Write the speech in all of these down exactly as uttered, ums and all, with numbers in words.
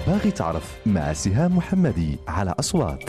باغي تعرف مع سهام محمدي على أصوات.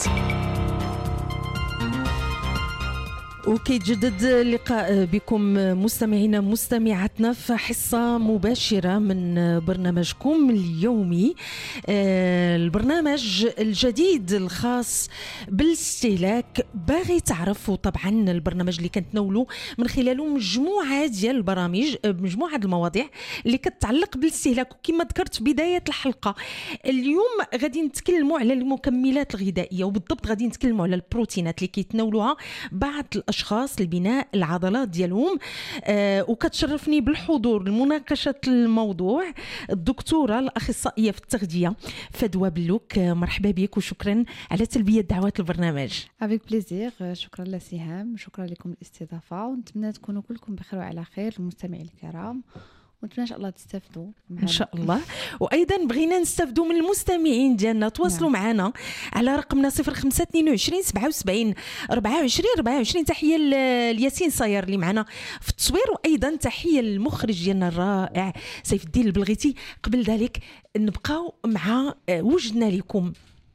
وكيتجدد اللقاء بكم مستمعينا مستمعاتنا في حصة مباشرة من برنامجكم اليومي، البرنامج الجديد الخاص بالاستهلاك باغي تعرف. وطبعا البرنامج اللي كنتناولو من خلاله مجموعة ديال البرامج، مجموعة المواضيع اللي كتتعلق بالاستهلاك. وكما ذكرت في بداية الحلقة، اليوم غادي نتكلموا على المكملات الغذائية، وبالضبط غادي نتكلموا على البروتينات اللي كيتناولوها بعض الأشخاص لبناء العضلات ديالهم. آه وكتشرفني بالحضور لمناقشة الموضوع الدكتورة الأخصائية في التغذية فدوى بلوك. آه مرحبا بك وشكرا على تلبية دعوات البرنامج. افيك بليزير، شكرا لسهام، شكرا لكم الاستضافة، ونتمنى تكونوا كلكم بخير وعلى خير المستمعين الكرام، ونتمنى ان شاء الله تستافدوا ان شاء الله. وايضا بغينا نستافدوا من المستمعين ديالنا. تواصلوا نعم. معنا على رقمنا صفر خمسة اثنين وعشرين سبعة وسبعين أربعة وعشرين أربعة وعشرين. تحيه لياسين صاير اللي معنا في التصوير، وايضا تحيه للمخرج ديالنا الرائع سيف الدين البلغيتي. قبل ذلك نبقاو مع وجدنا لكم،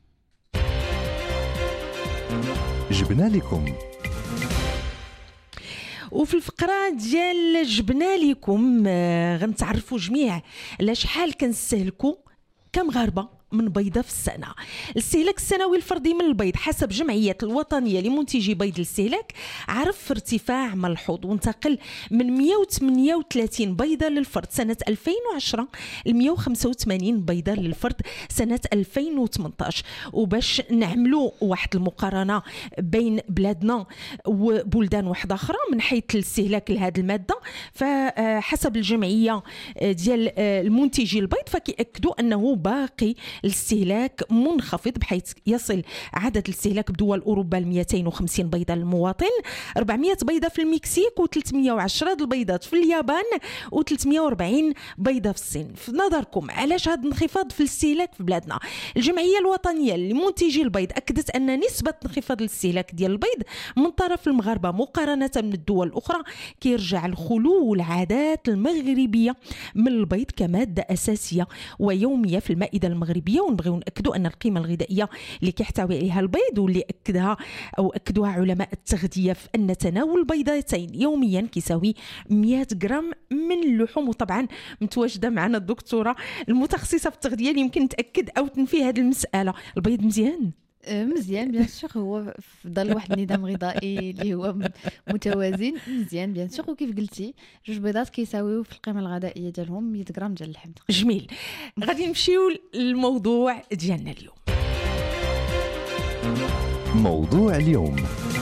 جبنا لكم. وفي الفقرة ديال جبنا لكم آه غنتعرفوا جميع على شحال كنستهلكوا كمغاربة من بيضة في السنة. الاستهلاك السنوي الفردي من البيض حسب جمعية الوطنية لمنتجي بيض الاستهلاك عرف ارتفاع ملحوظ، وانتقل من مئة وثمانية وثلاثين بيضة للفرد سنة ألفين وعشرة ل مئة وخمسة وثمانين بيضة للفرد سنة ألفين وثمانية عشر. وباش نعملوا واحد المقارنة بين بلادنا وبلدان واحدة أخرى من حيث الاستهلاك لهذه المادة، فحسب الجمعية ديال المنتجي البيض فكيأكدوا أنه باقي الاستهلاك منخفض، بحيث يصل عدد الاستهلاك بدول أوروبا ل مئتين وخمسين بيضة للمواطن، أربعمئة بيضة في المكسيك و310 د البيضات في اليابان و340 بيضة في الصين. في نظركم علاش هذا الانخفاض في الاستهلاك في بلادنا؟ الجمعية الوطنية لمنتجي البيض أكدت أن نسبة انخفاض الاستهلاك ديال البيض من طرف المغاربة مقارنة من الدول الأخرى كيرجع لخلو العادات المغربية من البيض كمادة أساسية ويومية في المائدة المغربية. ونبغيو نأكدوا أن القيمة الغذائية اللي كيحتوي عليها البيض واللي أكدها أو أكدوها علماء التغذية في أن تناول بيضتين يوميا كيساوي مئة غرام من اللحوم. وطبعا متواجدة معنا الدكتورة المتخصصة في التغذية اللي يمكن تأكد أو تنفي هذه المسألة. البيض مزيان مزيان بيان سور، هو في ظل واحد النظام غذائي اللي هو متوازن مزيان بيان سور. وكيف قلتي جوج بيضات كيساويو في القيمه الغذائيه ديالهم مئة غرام ديال اللحم. جميل. غادي نمشيو للموضوع ديالنا اليوم. موضوع اليوم،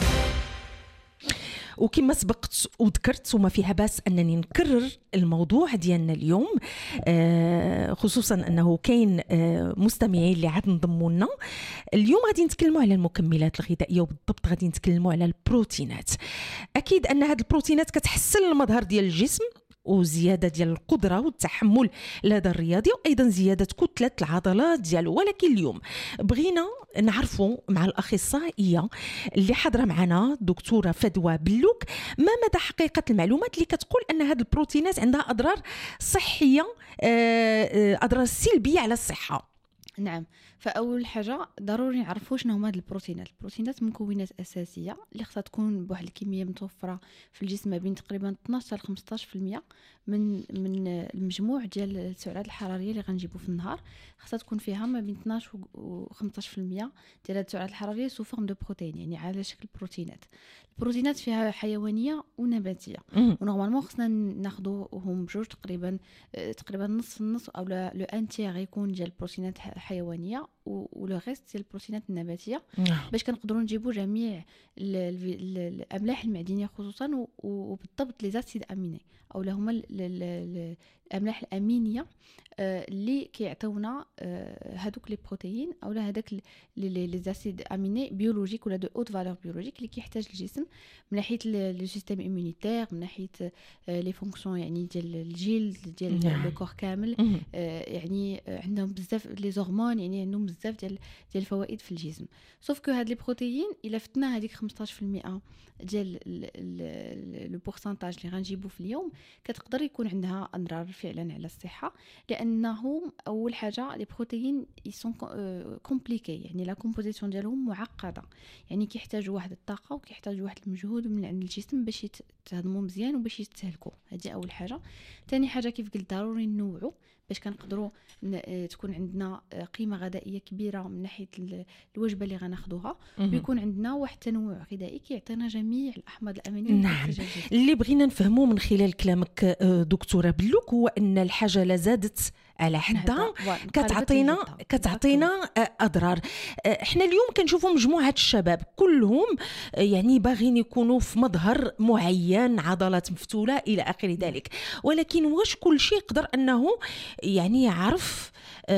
وكما سبقت وذكرت وما فيها باس أنني نكرر الموضوع ديالنا اليوم، آه خصوصا أنه كاين آه مستمعين اللي عاد انضموا لنا. اليوم غادي نتكلموا على المكملات الغذائية، وبالضبط غادي نتكلموا على البروتينات. أكيد أن هذه البروتينات كتحسن المظهر ديال الجسم وزيادة ديال القدرة والتحمل لدى الرياضي، وأيضا زيادة كتلة العضلات ديالو. ولكن اليوم بغينا نعرفوا مع الأخصائية اللي حاضرة معنا دكتورة فدوى بلوك ما مدى حقيقة المعلومات اللي كتقول أن هذه البروتينات عندها أضرار صحية، أضرار سلبية على الصحة. نعم، فاول حاجه ضروري نعرفوا شنو هما هاد البروتينات. البروتينات مكونات اساسيه اللي خصها تكون بواحد الكميه متوفره في الجسم ما بين تقريبا اثناش حتى خمسطاش بالمئة من من المجموع ديال السعرات الحراريه اللي غنجيبو في النهار. خصها تكون فيها ما بين اثناش و خمسطاش بالمئة ديال هاد السعرات الحراريه سو فورم دو بروتين، يعني على شكل بروتينات. البروتينات فيها حيوانيه ونباتيه، ونورمالمون خصنا ناخذوهم بجوج تقريبا تقريبا نص النص او لو ان تيغ يكون ديال البروتينات حيوانيه ولو ريست ديال البروتينات النباتيه، باش كنقدروا نجيبوا جميع الاملاح المعدنيه خصوصا وبالضبط لي زاسيد اميني او هما الاملاح الامينيه اللي كيعطيونا هذوك لي بروتين او هذاك لي زاسيد اميني بيولوجيك ولا دو اوت فالور بيولوجيك اللي كيحتاج الجسم من ناحيه لو سيستيم ايمونيتير، من ناحيه لي فونكسيون يعني ديال الجلد ديال لو كور كامل. يعني عندهم بزاف لي هرمون، يعني عندهم بزاف ديال ديال الفوائد في الجسم. سوف كو هاد لي بروتين الا فتنا هذيك خمسطاش بالمئة ديال لو بورسنتاج اللي غنجيبو في اليوم كتقدر يكون عندها اضرار فعلا على الصحه، لانهم اول حاجه لي بروتين يسون كومبليكي، يعني لا كومبوزيسيون ديالهم معقده، يعني كيحتاجوا واحد الطاقه وكيحتاجوا واحد المجهود من عند الجسم باش يتهضموا مزيان وباش يستهلكوا. هذه اول حاجه. ثاني حاجه كيف قلت ضروري نوعوا باش كنقدروا تكون عندنا قيمه غذائيه كبيره من ناحيه الوجبه اللي غناخذوها، ويكون عندنا واحد التنوع غذائي كيعطينا جميع الاحماض الامينيه. نعم. اللي بغينا نفهموا من خلال كلامك دكتوره بلوك هو ان الحاجه لا زادت على حدها كتعطينا كتعطينا اضرار. احنا اليوم كنشوفوا مجموعه الشباب كلهم يعني باغيين يكونوا في مظهر معين، عضلات مفتوله الى اخر ذلك، ولكن واش كل شيء يقدر انه يعني يعرف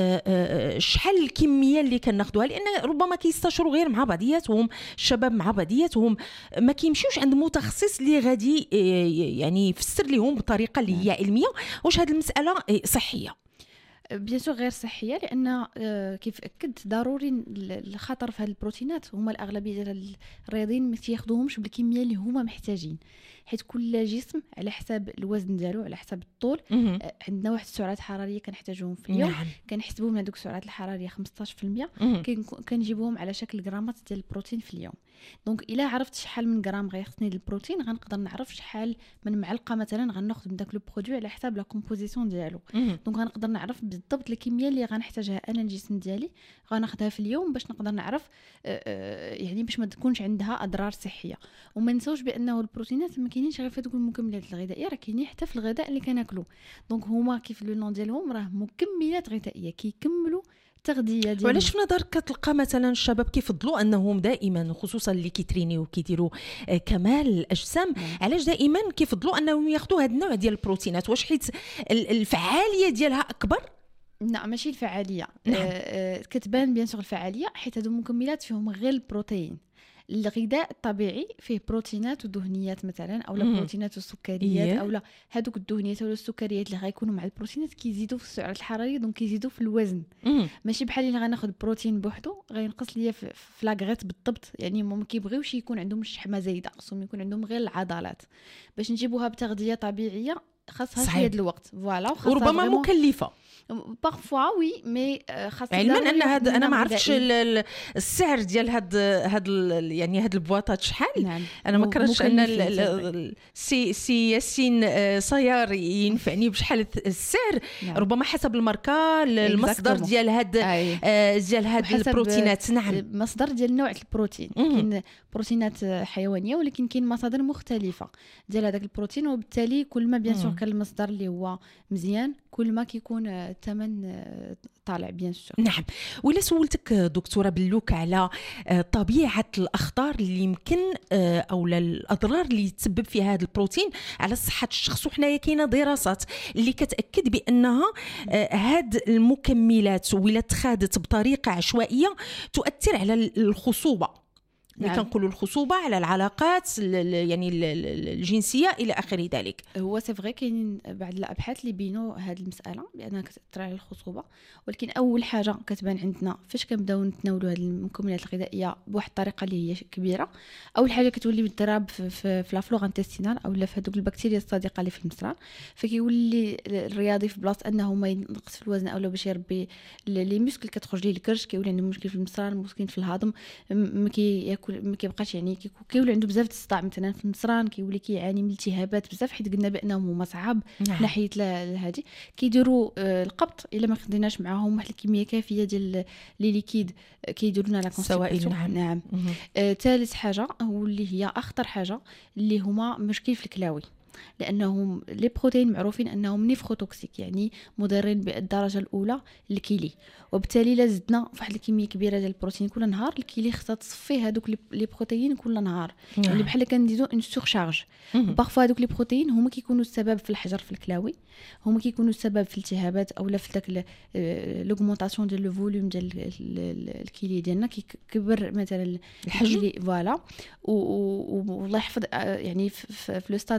شحال الكميه اللي كناخذوها؟ لان ربما كيستشروا غير مع بعضياتهم، الشباب مع بعضياتهم ما كيمشيوش عند متخصص اللي غادي يعني يفسر لهم بطريقه اللي هي علميه واش هذه المساله صحيه. بيان سور غير صحيه، لان كيف اكدت ضروري الخطر في هذه البروتينات هما الاغلبيه ديال الرياضيين ما تياخذوهمش بالكميه اللي هما محتاجين، حيت كل جسم على حساب الوزن ديالو على حساب الطول مم. عندنا واحد السعرات حراريه كنحتاجوهم في اليوم. نعم. كنحسبوهم هذوك السعرات الحراريه خمسطاش بالمية، كنجيبوهم على شكل غرامات ديال البروتين في اليوم. دونك الا عرفت شحال من غرام غيخصني البروتين غنقدر نعرف شحال من معلقه مثلا غناخذ من داك لو برودوي على حساب لا كومبوزيسيون ديالو. دونك غنقدر نعرف بالضبط الكميه اللي غنحتاجها انا الجسم ديالي غناخذها في اليوم باش نقدر نعرف يعني باش ما تكونش عندها اضرار صحيه. وما نساوش بانه البروتينات ما كاينينش غير في هذوك المكملات الغذائيه، راه كاينين حتى في الغذاء اللي كناكلو. دونك هما كيف لو نون ديالهم راه مكملات غذائيه كيكملوا التغذيه ديالنا. وعلاش في نظرك كتلقى مثلا الشباب كيفضلوا انهم دائما خصوصا اللي كيترينيو وكيديروا كمال الاجسام، علاش دائما كيفضلوا انهم ياخذوا هذا النوع ديال البروتينات؟ واش حيت الفعاليه ديالها اكبر؟ لا ماشي الفعاليه. نعم. آه كتبان بيان سور الفعاليه حيت هادو المكملات فيهم غير البروتين. الغذاء الطبيعي فيه بروتينات ودهنيات مثلا، او لا بروتينات وسكريات، او لا هذوك الدهنيات ولا السكريات اللي غيكونوا مع البروتينات كيزيدوا في السعر الحراري، دونك كيزيدوا في الوزن. مم. ماشي بحال اللي غناخذ بروتين بوحدو غينقص ليا في, في لاغريت بالضبط. يعني ما كيبغيوش يكون عندهم الشحمه زايده، خصهم يكون عندهم غير العضلات. باش نجيبوها بتغذيه طبيعيه خاصها شويه د الوقت، فوالا، وربما مكلفه بارفوا وي مي خاصه علما ان هذا انا ما عرفتش السعر ديال هاد هاد يعني هاد البواطات شحال. نعم. انا ما كرهتش ان سي سي ياسين صيار ينفعني بشحال السعر. نعم. ربما حسب الماركه المصدر ديال هاد ديال هاد البروتينات. نعم. مصدر ديال نوع البروتين، كاين بروتينات حيوانيه ولكن كاين مصادر مختلفه ديال هذاك البروتين، وبالتالي كل ما بيان سور كان المصدر اللي هو مزيان كل ما كيكون الثمن طالع بيان سور. نعم. ولا سولتك دكتوره بلوك على طبيعه الاخطار اللي يمكن او الاضرار اللي يتسبب فيها هذا البروتين على صحه الشخص، وحنايا كاينه دراسات اللي كتاكد بانها هاد المكملات ولا تخادت بطريقه عشوائيه تؤثر على الخصوبه. نعم. كنقولوا الخصوبه على العلاقات يعني الجنسيه الى اخر ذلك. هو سي فري كاينين بعض الابحاث اللي بينوا هذه المساله بانها كتاثر على الخصوبه، ولكن اول حاجه كتبان عندنا فاش كنبداو نتناولوا هذه المكملات الغذائيه بواحد الطريقه اللي هي كبيره. اول حاجه كتولي بالضراب في, في, في لافلور انتستينال او لا في هذوك البكتيريا الصديقه اللي في المصران، فكيولي الرياضي في بلاصه انه ما ينقص في الوزن او لا باش يربي لي مسكل كتخرج ليه الكرش، كيولي عنده مشكل في المصران، مشكل في الهضم، ما كي ما كيبقاش يعني كيولي عنده بزاف د الصداع مثلا في النصران، كيولي كيعاني من التهابات بزاف حيت قلنا بانهم هما صعاب. نعم. ناحيه هذه كيديروا القبط الا ما خديناش معاهم واحد الكميه كافيه ديال لي ليكيد كيديروا لنا لا كونستيباسيون. نعم. نعم. ثالث آه حاجه هو اللي هي اخطر حاجه اللي هما مشكل في الكلاوي، لانهم لي بروتين معروفين انهم نيفروتوكسيك يعني مضرين بالدرجه الاولى للكيلي، وبالتالي الا زدنا فواحد الكميه كبيره ديال البروتين كل نهار الكيلي خصها تصفي هذوك لي بروتين كل نهار. نعم. يعني بحال كنديروا اون سورشارج. بارفو هذوك لي بروتين هما كيكونوا السبب في الحجر في الكلاوي، هما كيكونوا السبب في الالتهابات او لا في داك لوغمونطاسيون ديال لو فوليوم ديال الكيلي ديالنا، كيكبر مثلا الكيلي فوالا. والله يحفظ يعني في لو ستاد الاخراني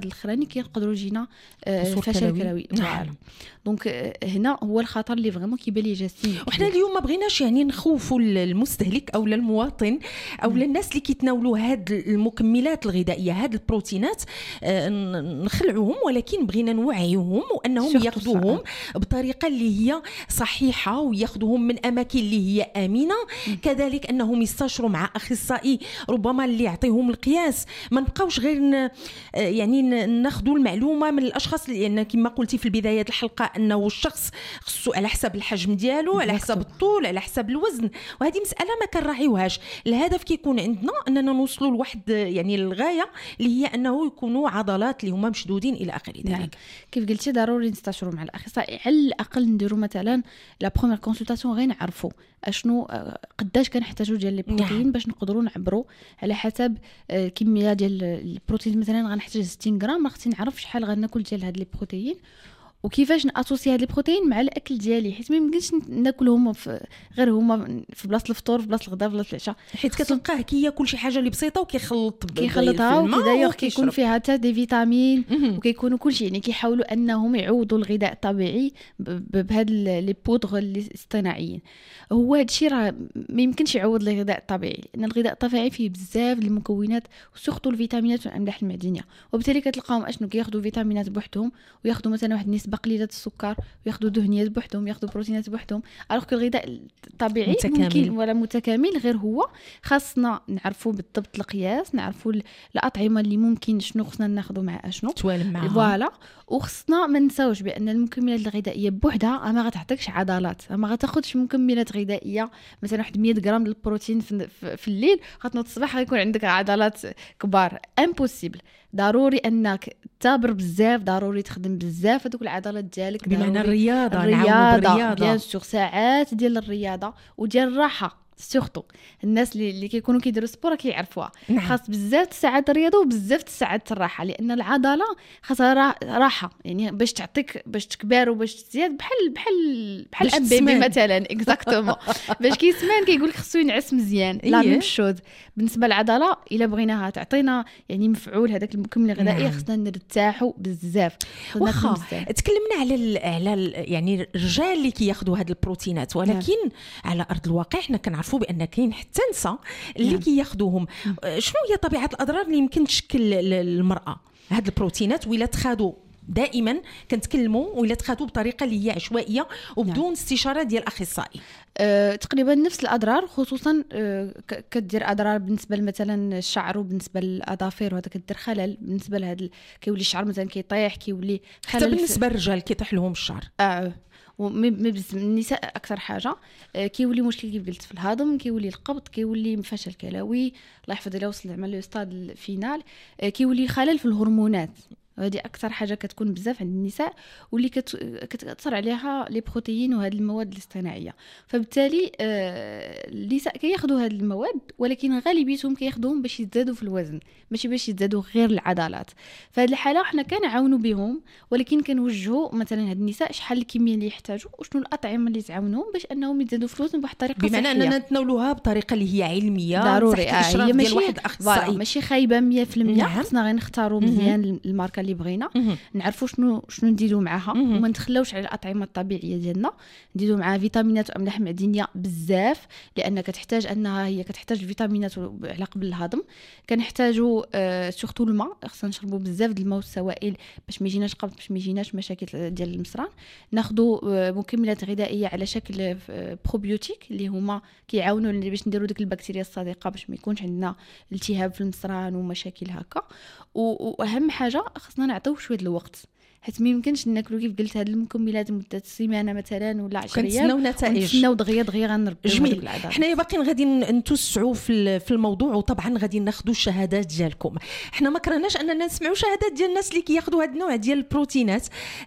ثاني كيقدروا يجينا آه قصور فشل كلوي. كلوي. نعم. دونك آه هنا هو الخطر اللي فريمون كيبان لي جاسم. وحنا اليوم ما بغيناش يعني نخوفوا المستهلك او المواطن او الناس اللي كيتناولوا هاد المكملات الغذائيه هاد البروتينات آه نخلعوهم، ولكن بغينا نوعيهم وانهم ياخذوهم بطريقه اللي هي صحيحه وياخذوهم من اماكن اللي هي امنه. م. كذلك انهم يستشروا مع اخصائي ربما اللي يعطيهم القياس، ما نبقاوش غير ن... يعني ناخذوا المعلومه من الاشخاص، لان كما قلتي في بدايه الحلقه انه الشخص خصو على حسب الحجم ديالو، على حسب الطول، على حسب الوزن، وهذه مساله ما كنراعيوهاش. الهدف كيكون عندنا اننا نوصلوا لواحد يعني الغايه اللي هي انه يكونوا عضلات اللي هما مشدودين الى اخر ذلك. نعم. كيف قلتي ضروري نستشروا مع الاخصائي، على الاقل نديروا مثلا لا بروميير كونسلطاسيون غير نعرفوا اشنو قداش كنحتاجوا ديال لي بروتين. نعم. باش نقدروا نعبروا على حسب الكميه ديال البروتين. مثلا غنحتاج ستين غرام، خصني نعرف شحال غناكل ديال هاد لي بروتين وكيفاش ناسوسي هاد لي بروتين مع الاكل ديالي، حيت ما يمكنش ناكلهم في غير هما في بلاصه الفطور، في بلاصه الغداء، في بلاصه العشاء، حيت كتلقاه كياكل شي حاجه اللي بسيطه وكيخلط كيخلطها ودايوغ كيكون فيها حتى دي فيتامين وكيكونوا كلشي. يعني كيحاولوا انهم يعوضوا الغذاء الطبيعي بهاد لي بودغ الاصطناعيين. هو هادشي راه ما يمكنش يعوض الغذاء الطبيعي، لان الغذاء الطبيعي فيه بزاف د المكونات وسورتو الفيتامينات والاملاح المعدنيه، وبالتالي كتلقاهم اشنو كياخذوا فيتامينات بوحدهم وياخذوا مثلا واحد النسبه قليله السكر وياخذوا دهنيات بوحدهم وياخذوا بروتينات بوحدهم. الوغ كو الغذاء الطبيعي متكامل. ممكن ولا متكامل، غير هو خاصنا نعرفوا بالضبط القياس، نعرفوا الاطعمه اللي ممكن شنو خصنا ناخذوا مع اشنو توالم معها. فوالا. وخصنا ما نساوش بان المكملات الغذائيه بوحدها ما غتعطيكش عضلات، ما غتاخذش مكملات غذائيه مثلا واحد مية غرام ديال البروتين في, في الليل غتنوض الصباح غيكون عندك عضلات كبار. امبوسيبل. ضروري انك تابر بزاف، ضروري تخدم بزاف هذوك العضلات ديالك، بمعنى الرياضه. الرياضه بيان سور، ساعات ديال الرياضه وديال الراحه. سورتو الناس اللي اللي كيكونوا كيديروا سبور كيعرفوها. نعم. خاص بزاف ساعات الرياضه وبزاف ساعات الراحه، لان العضله خاصها راحه يعني باش تعطيك باش تكبر وباش تزيد، بحال بحال بحال البيبي مثلا. اكزاكتومون. باش كيسمان كيقول لك خصو ينعس مزيان. لا ميم شوز بالنسبه للعضله، الا بغيناها تعطينا يعني مفعول هذاك المكمل الغذائي. نعم. خصنا نرتاحوا بزاف. واخا تكلمنا على على يعني الرجال اللي كياخذوا هاد البروتينات، ولكن نعم. على ارض الواقع حنا كنعرفوا بان كاين حتى نساء اللي نعم. كياخذوهم. شنو هي طبيعه الاضرار اللي يمكن تشكل المراه هاد البروتينات ولا تخادوا؟ دائما كنتكلموا ولا تخادوا بطريقه اللي هي عشوائيه وبدون نعم. استشاره ديال اخصائي. أه، تقريبا نفس الاضرار، خصوصا أه كدير اضرار بالنسبه مثلا الشعر وبالنسبه للاظافر، وهذا كدير خلل بالنسبه لهذا كيولي الشعر مثلا كيطيح، كيولي خلل. حتى بالنسبه للرجال كيطيح لهم الشعر. اه النساء اكثر حاجه آه كيولي مشكل كيف قلت في الهضم، كيولي القبض، كيولي فشل كلوي، الله يحفظ الا وصل زعما لو ستاد الفينال، آه كيولي خلل في الهرمونات. هذه اكثر حاجه كتكون بزاف عند النساء واللي كت... كتاثر عليها لي بروتين وهذه المواد الاصطناعيه. فبالتالي آه... النساء كياخذوا هذه المواد، ولكن غالبيتهم كياخذوهم باش يزادوا في الوزن، ماشي باش يزادوا غير العضلات. فهاد الحاله حنا كنعاونوا بهم، ولكن كنوجهوا مثلا هاد النساء شحال الكميه اللي يحتاجوا وشنو الاطعمه اللي تعاونهم باش انهم يزادوا في الوزن بواحد الطريقه صحيه، بمعنى اننا نتناولوها بطريقه اللي هي علميه ضروري. تحت الاشراف آه. ديال واحد اخصائي، ماشي خايبه مية في المية. نعم. خصنا غير نختاروا مزيان الماركه اللي بغينا، نعرفوا شنو شنو نديروا معها، وما نتخلاوش على الاطعمه الطبيعيه ديالنا، نديروا معها فيتامينات واملاح معدنيه بزاف، لان كتحتاج انها هي كتحتاج الفيتامينات على قبل الهضم. كنحتاجوا آه سورتو الماء، خصنا نشربوا بزاف د الماء والسوائل باش ما يجيناش قبض، باش ما يجيناش مشاكل ديال المصران. ناخذوا آه مكملات غذائيه على شكل آه بروبيوتيك اللي هما كيعاونوا باش نديروا ديك البكتيريا الصديقه باش ما يكونش عندنا التهاب في المصران ومشاكل هكا. واهم حاجه خصنا نعطيو شويه الوقت، حيت ما يمكنش ناكلوا كيف قلت هاد المكملات مده سيمانه مثلا ولا عشرة ايام كنتسناو نتائج، كنتسناو دغيا دغيا غنربحوا هذوك العادات. حنايا باقيين غادي نتوسعوا في في الموضوع، وطبعا غادي ناخذوا الشهادات ديالكم. حنا ما كرهناش اننا نسمعوا شهادات ديال الناس اللي كياخذوا هاد النوع ديال البروتينات.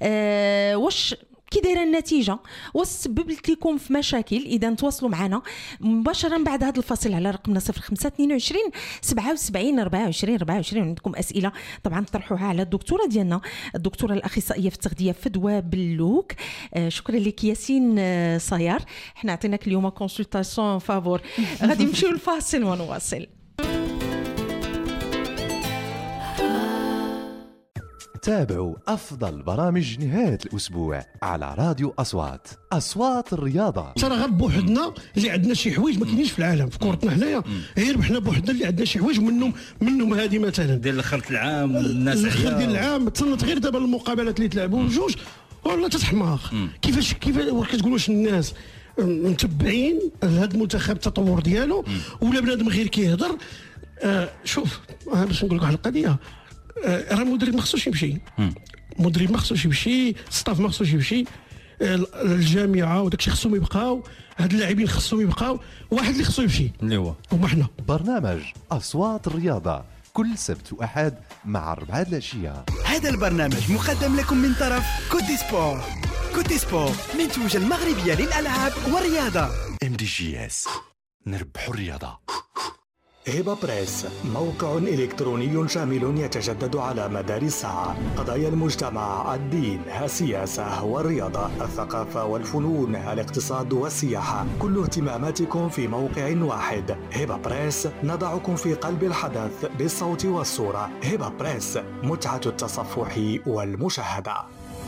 أه واش كي دايره النتيجه، وسببت لكم في مشاكل؟ اذا تواصلوا معنا مباشره بعد هذا الفاصل على رقمنا صفر خمسة اثنين وعشرين سبعة وسبعين أربعة وعشرين أربعة وعشرين. عندكم اسئله طبعا تطرحوها على الدكتوره ديالنا، الدكتوره الاخصائيه في التغذيه فدوى بلوك. آه شكرا لك ياسين آه صيار. احنا عطيناك اليوم كونسلطاسيون فافور. غادي نمشيو الفاصل ونواصل. تابعوا أفضل برامج نهاية الأسبوع على راديو أصوات. أصوات الرياضة. ترى غير بوحدنا اللي عندنا شي حوايج ما كاينينش في العالم في كورتنا هنايا، غير حنا بوحدنا اللي عندنا شي حوايج منهم منهم هذه مثلا ديال الخلط العام الناس الخلط ديال العام. تصنت غير دابا المقابلات اللي تلعبوا بجوج والله تتحماق. كيفاش كيفاش كتقول واش الناس متبعين لهذا المنتخب التطور ديالو ولا بنادم غير كيهضر؟ آه شوف آه باش نقول لك واحد القضيه، آه راه المدرب ما خصوش يمشي، المدرب ما خصوش يمشي، الستاف ما خصوش يمشي، آه الجامعه وداك الشيء خصهم يبقاو، هاد اللاعبين خصهم يبقاو، واحد اللي خصو يمشي اللي هو هما حنا. برنامج أصوات الرياضة كل سبت وأحد مع الربعة العشية. هذا البرنامج مقدم لكم من طرف كوتي سبور. كوتي سبور منتوجة المغربية للألعاب والرياضة. ام دي جي اس، نربحوا الرياضة. هبة بريس موقع إلكتروني شامل يتجدد على مدار الساعة. قضايا المجتمع، الدين، السياسة والرياضة، الثقافة والفنون، الاقتصاد والسياحة، كل اهتماماتكم في موقع واحد. هبة بريس نضعكم في قلب الحدث بالصوت والصورة. هبة بريس، متعة التصفح والمشاهدة.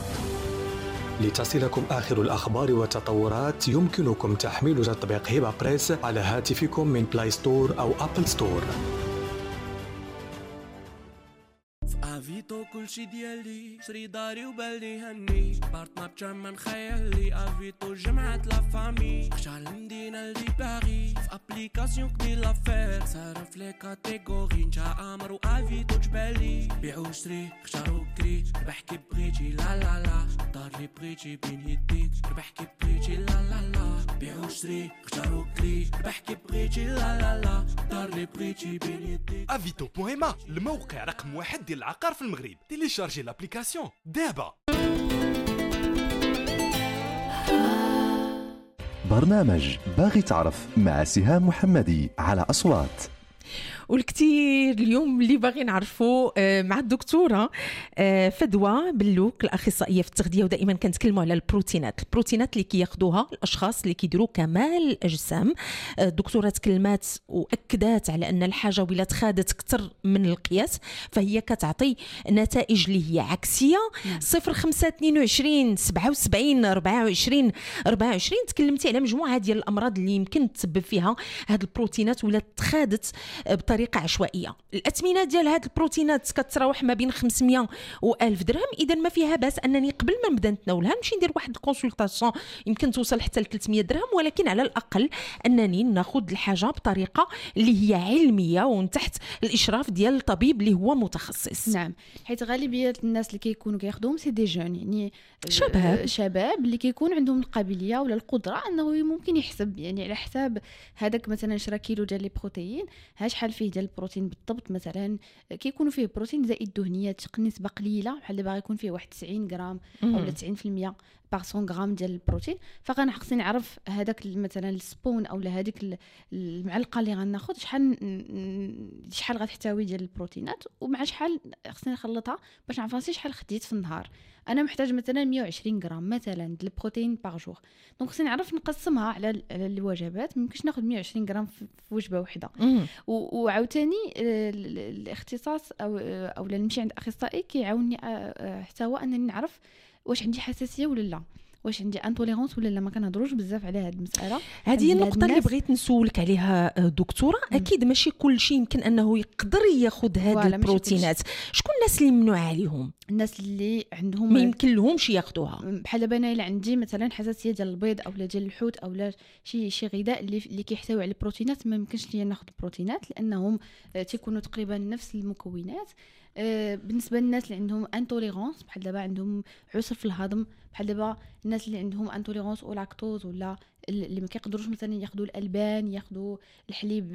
لتصلكم آخر الأخبار والتطورات يمكنكم تحميل تطبيق هبة بريس على هاتفكم من بلاي ستور أو أبل ستور. افيتو كل شي ديالي شري داري وبالي هني بارتنا بجرمان خيالي افيتو جمعة لا فامي خشع المدينة لدي باغي في ابليكاسيون قدي لافير صرف لي كاتيجوري نجا امر و افيتو جبالي بيعو شري خشارو كري ربح كي بغيتي لا لا لا دار لي بغيتي بين يديك ربح كي بغيتي لا لا لا بيعو شري خشارو كري ربح كي بغيتي لا لا لا دار لي بغيتي بين يديك. افيتو بوان ما الموقع رقم واحد ديال العقار في المغرب. تيليشارجي لابليكاسيون دابا. برنامج باغي تعرف مع سهام محمدي على أصوات. والكثير اليوم اللي باغي نعرفوا مع الدكتوره فدوى بلوك الاخصائيه في التغذيه، ودائما كنتكلموا على البروتينات البروتينات اللي كياخذوها الاشخاص اللي كيديروا كمال الاجسام. الدكتوره تكلمات واكدت على ان الحاجه ولا تخادت اكثر من القياس فهي كتعطي نتائج اللي هي عكسيه. صفر خمسة اثنين وعشرين سبعة وسبعين أربعة وعشرين أربعة وعشرين تكلمتي على مجموعه ديال الامراض اللي يمكن تسبب فيها هذه البروتينات ولا تخادت بطريقه عشوائيه. الاثمنه ديال هاد البروتينات كتراوح ما بين خمسمية وألف درهم، اذا ما فيها باس انني قبل ما نبدا نتناولها نمشي ندير واحد الكونسلطاسيون يمكن توصل حتى ل ثلاثمية درهم، ولكن على الاقل انني ناخذ الحاجه بطريقه اللي هي علميه وتحت الاشراف ديال الطبيب اللي هو متخصص. نعم، حيت غالبيه الناس اللي كيكونوا كياخذوهم سي دي جون، يعني شباب شباب اللي كيكون عندهم القابليه ولا القدره انه ممكن يحسب يعني على حساب هذاك مثلا عشرة كيلو ديال لي بروتين ها شحال فيه ديال البروتين بالضبط. مثلا كيكونوا فيه بروتين زائد دهنيات نسبه قليله، بحال دابا غيكون فيه واحد تسعين غرام او تسعين بالمية باغ مية غرام ديال البروتين، فغانا خصني نعرف هذاك مثلا السبون او هذيك المعلقه اللي غناخذ شحال شحال غتحتوي ديال البروتينات ومع شحال خصني نخلطها باش نعرف راسي شحال خديت في النهار. انا محتاج مثلا مية وعشرين غرام مثلا ديال البروتين باغ جور، دونك خصني نعرف نقسمها على الوجبات. ممكنش ناخذ مية وعشرين غرام في وجبه واحده. وعاوتاني الاختصاص او او نمشي عند اخصائي كيعاونني حتى هو انني نعرف واش عندي حساسيه ولا لا، واش عندي انتوليرونس ولا لا. ما كنهضروش بزاف على هذه المساله. هذه هي النقطه اللي بغيت نسولك عليها دكتوره. اكيد ماشي كل شيء يمكن انه يقدر ياخذ هذه البروتينات. شكون الناس اللي ممنوع عليهم؟ الناس اللي عندهم ما يمكن لهمش ياخذوها. بحال دابا انا الا عندي مثلا حساسيه ديال البيض او ديال الحوت او شي شي غذاء اللي اللي كيحتوي على البروتينات، ما يمكنش ليا ناخذ البروتينات لانهم تيكونوا تقريبا نفس المكونات. بالنسبه للناس اللي عندهم انتوليرونس بحال دابا عندهم عسر في الهضم، بحال دابا الناس اللي عندهم انتوليرونس او لاكتوز ولا اللي ما كيقدروش مثلا ياخذوا الالبان ياخذوا الحليب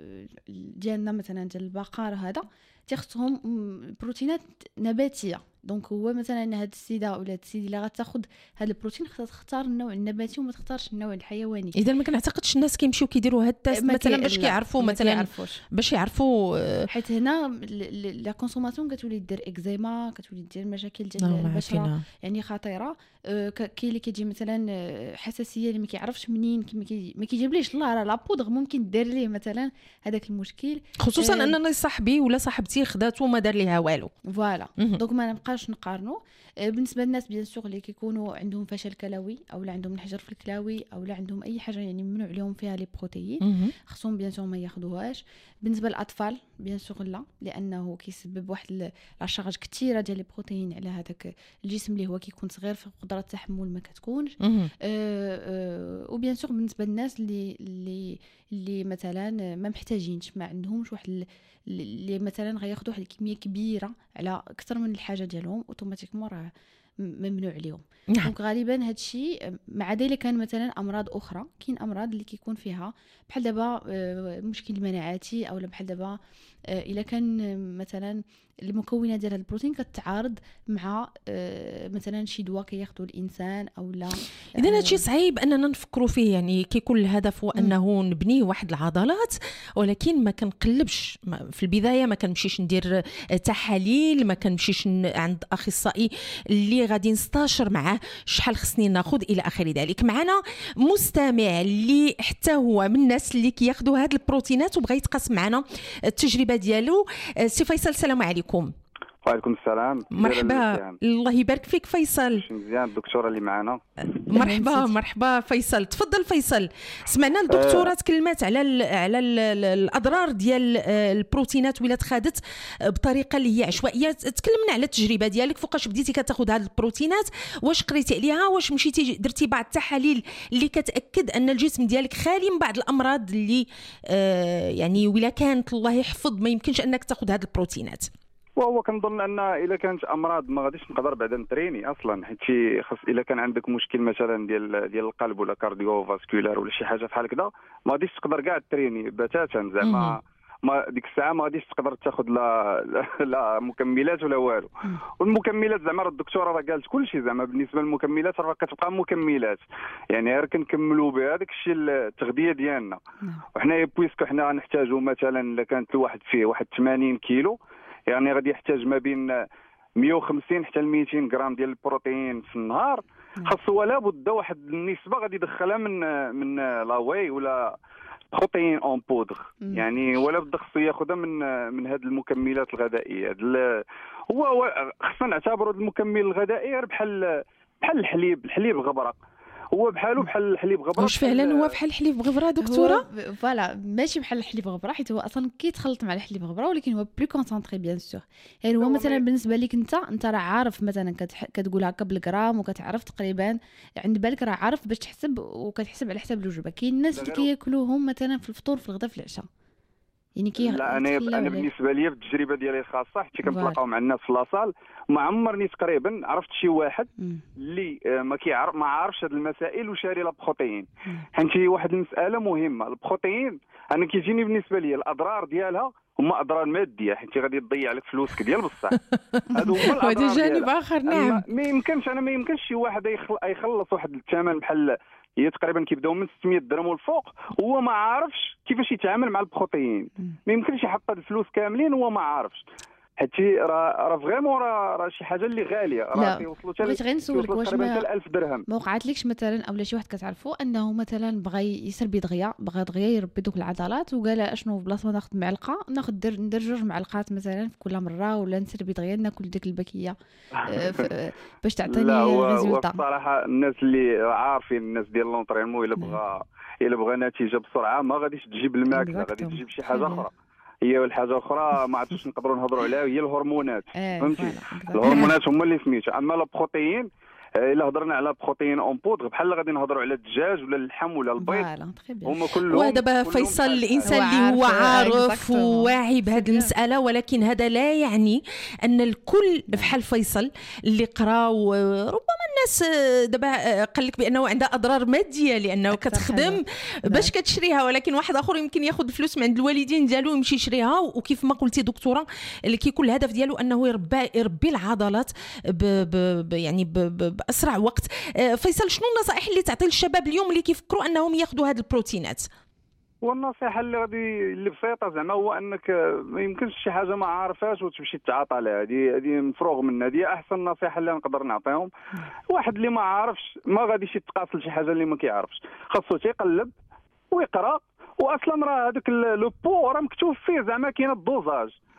ديالنا مثلا ديال البقر، هذا تيخصهم بروتينات نباتيه. دونك هو مثلا هاد السيده ولا هاد السيده اللي غتاخذ هاد البروتين خصها تختار النوع النباتي وما تختارش النوع الحيواني. اذا ما كنعتقدش الناس كيمشيو كيديروا هاد التست مثلا باش كيعرفوا مثلا باش يعرفوا، حيت هنا لا كونسوماسيون كتولي دير اكزيما، كتولي دير مشاكل ديال البشره يعني خطيره. كاين اللي كيجي مثلا حساسيه اللي ما كيعرفش منين، ما كيجيبليش الله راه لابودغ ممكن دير ليه مثلا هذاك المشكل، خصوصا أه اننا صاحبي ولا صاحبتي خداتو وما دار ليها والو. فوالا دونك ما نبقى نبقاش نقارنوا. بالنسبه للناس بيان سور اللي كيكونوا عندهم فشل كلوي او لا عندهم انحجار في الكلاوي او لا عندهم اي حاجه يعني ممنوع عليهم فيها لي بروتيين، خصهم بيان سور ما ياخذوهاش. بالنسبه للاطفال بيان سور لا، لانه كيسبب واحد لاشارج كثيره ديال لي بروتيين على هذاك الجسم اللي هو كيكون صغير، فقدره التحمل ما كتكونش. أه أه وبيان سور بالنسبه للناس اللي اللي اللي مثلا ما محتاجينش، ما عندهمش واحد اللي مثلا غياخذوا واحد الكميه كبيره على اكثر من الحاجه ديالهم، اوتوماتيكمون راه ممنوع عليهم. دونك غالبا هذا الشيء، مع ذلك كان مثلا امراض اخرى، كاين امراض اللي كيكون فيها بحال دابا مشكل مناعاتي او بحال دابا الا كان مثلا المكونات ديال هذا البروتين كتعارض مع مثلا شي دواء كياخذوا الانسان او لا. اذا هذا الشيء صعيب اننا نفكروا فيه، يعني كيكون الهدف هو انه نبني واحد العضلات، ولكن ما كنقلبش في البدايه، ما كنمشيش ندير تحاليل، ما كنمشيش عند اخصائي اللي غادي نستشر معاه شحال خصني ناخذ الى اخر ذلك. معنا مستمع اللي حتى هو من الناس اللي كياخذوا هاد البروتينات وبغى يتقاسم معنا التجربه ديالو. سي فيصل السلام عليكم. وعليكم السلام. مرحبا، الله يبارك فيك فيصل. مزيان الدكتوره اللي معنا. مرحبا مرحبا فيصل، تفضل فيصل. سمعنا الدكتوره تكلمات على ال على ال الاضرار ديال البروتينات ولا تخادت بطريقه اللي هي عشوائيه. تكلمنا على التجربه ديالك، فوقاش بديتي كتاخذ هذه البروتينات، واش قريتي عليها، واش مشيتي درتي بعض التحاليل اللي كتاكد ان الجسم ديالك خالي من بعض الامراض اللي آه يعني ولا كانت الله يحفظ ما يمكنش انك تاخذ هذه البروتينات؟ وهو كنظن ان الا كانت امراض ما غاديش نقدر بعدا نتريني اصلا، حيت شي خاص الا كان عندك مشكل مثلا ديال ديال القلب ولا كارديو فاسكولار ولا شي حاجه بحال هكذا، ما غاديش تقدر كاع تريني بتاتا زعما. ما ديك الساعه ما غاديش تقدر تاخذ لا لا مكملات ولا والو. والمكملات زعما الدكتوره راه قالت كل شيء، زعما بالنسبه للمكملات راه كتبقى مكملات، يعني غير كنكملوا بها داك الشيء التغذيه ديالنا. وحنايا بويسكو حنا غنحتاجوا مثلا الا كانت الواحد فيه واحد ثمانين كيلو، يعني غادي يحتاج ما بين مية وخمسين حتى ل ميتين غرام ديال البروتين في النهار. خاصو ولا بد واحد النسبه غادي يدخلها من من لاواي ولا بروتين اون بودغ، يعني ولا بد خصو ياخذها من من هذه المكملات الغذائيه. هو خصنا نعتبروا المكمل الغذائي غير بحال بحال الحليب، الحليب الغبره هو بحالو بحال الحليب غبره. واش فعلا هو بحال الحليب غبره دكتوره؟ فوالا ماشي بحال الحليب غبره، حيت هو اصلا كيتخلط مع الحليب غبره، ولكن هو بلو كونسونطري بيان سور. يعني هو مثلا بالنسبه ليك انت انت راه عارف مثلا كتقول هكا بالغرام، وكتعرف تقريبا عند بالك راه عارف باش تحسب وكتحسب على حساب الوجبه. كاين الناس اللي كياكلوهم مثلا في الفطور في الغداء في العشاء، يعني كي لا انا انا بالنسبه لي في التجربه ديالي الخاصه حتى كنتلاقاو مع الناس في لاصال، ما عمرني تقريبا عرفت شي واحد اللي ما كيعرف ما عارفش هذه المسائل وشاري لا بروتين. حيت واحد المساله مهمه، البروتين انا كيجيني بالنسبه لي الاضرار ديالها هما اضرار ماديه، حيت غادي تضيع لك فلوسك ديال بصح. هادو هما الاضرار. هذا جانب اخر. نعم ما يمكنش انا ما يمكنش شي واحد يخلص واحد الثمن بحال هي تقريبا كيبداو من ستمية درهم والفوق، هو ما عارفش كيفاش يتعامل مع البروتين. ما يمكنش يحط هاد الفلوس كاملين هو ما عارفش، حيت راه راه فريمون راه راه شي حاجه اللي غاليه، راه كيوصلوا حتى بغيت غير نسولك واش ما ألف درهم. ما وقعتلكش مثلا اولا شي واحد كتعرفوا انه مثلا بغى يسربي دغيا، بغى دغيا يربي دوك العضلات، وقال اشنو في بلاصه ما ناخذ معلقه ناخذ ندير جوج معلقات مثلا في كل مره، ولا نسربي دغيا ناكل ديك البكيه باش تعطيني ريزولطا؟ بصراحه الناس اللي عارفين الناس ديال لونطرينمون الا بغى الا بغى نتيجه بسرعه ما غاديش تجيب الماكله، غادي تجيب شي حاجه اخرى. هي والحاجه اخرى ما عرفتش نقدروا نهضروا عليها، هي الهرمونات. فهمتي الهرمونات هما اللي سميتها. اما البروتين الا هضرنا على بروتين اون بودغ بحال غادي نهضروا على الدجاج ولا اللحم ولا البيض، هما كلهم. ودابا فيصل الانسان اللي هو عارف وواعي بهذه المساله، ولكن هذا لا يعني ان الكل بحال فيصل اللي قرا. وربما الناس دابا قال لك بانه عندها اضرار ماديه لانه كتخدم باش كتشريها، ولكن واحد اخر يمكن ياخذ الفلوس من عند الوالدين ديالو ويمشي يشريها. وكيف ما قلتي دكتوره اللي كيكون الهدف ديالو انه يربي يربي العضلات ب ب يعني ب ب باسرع وقت. فيصل شنو النصائح اللي تعطي للشباب اليوم اللي كيفكروا انهم ياخذوا هذه البروتينات؟ والنصيحه اللي غادي اللي بسيطه زعما هو انك ما يمكنش شي حاجه ما عارفاش وتمشي تعاطى لها، هذه هذه مفروغ منها. هذه احسن نصيحه اللي نقدر نعطيهم. واحد اللي ما عارفش ما غاديش يتقاس لشي حاجه اللي ما كيعرفش، خاصو تيقلب ويقرا. واصلا راه هذاك لو بو راه مكتوب فيه زعما كاين الدوزاج،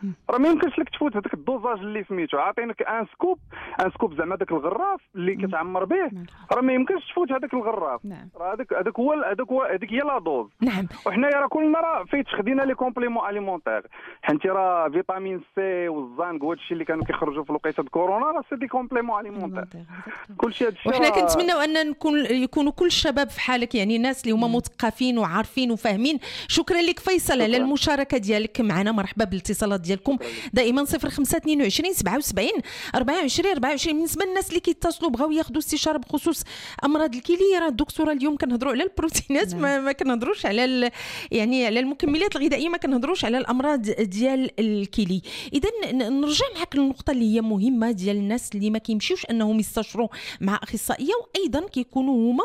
راه ما يمكنش لك تفوت هذاك الدوزاج اللي سميتو عاطينك ان سكوب ان سكوب زعما داك الغراف اللي كتعمر به، راه ما يمكنش تفوت هذاك الغراف. راه هذاك هذاك هو هذاك هو هذيك هي لا دوز. نعم. وحنايا راه كلنا راه فايت خدينا لي كومبليمون اليمونتير، حنتي راه فيتامين سي والزنك وهذا الشيء اللي كانوا كيخرجوا في الوقيته د كورونا راه سي دي كومبليمون اليمونتير. كلشي هذا الشيء. وحنا كنتمناو ان نكون يكونوا كل الشباب في حالك، يعني ناس اللي هما مثقفين وعارفين وفاهمين. شكرا لك فيصل على المشاركه ديالك معنا، مرحبا بالاتصالات ديالكم دائما صفر خمسة اثنين وعشرين سبعة وسبعين أربعة وعشرين أربعة وعشرين. بالنسبه للناس اللي كيتصلوا بغاو ياخذوا استشاره بخصوص امراض الكلى، راه الدكتوره اليوم كنهضروا على البروتينات، ما, ما كنهضروش على يعني على المكملات الغذائيه، ما كنهضروش على الامراض ديال الكلى. اذا نرجع معك للنقطه اللي هي مهمه ديال الناس اللي ما كيمشيوش انهم يستشروا مع اخصائيه، وايضا كيكونوا هما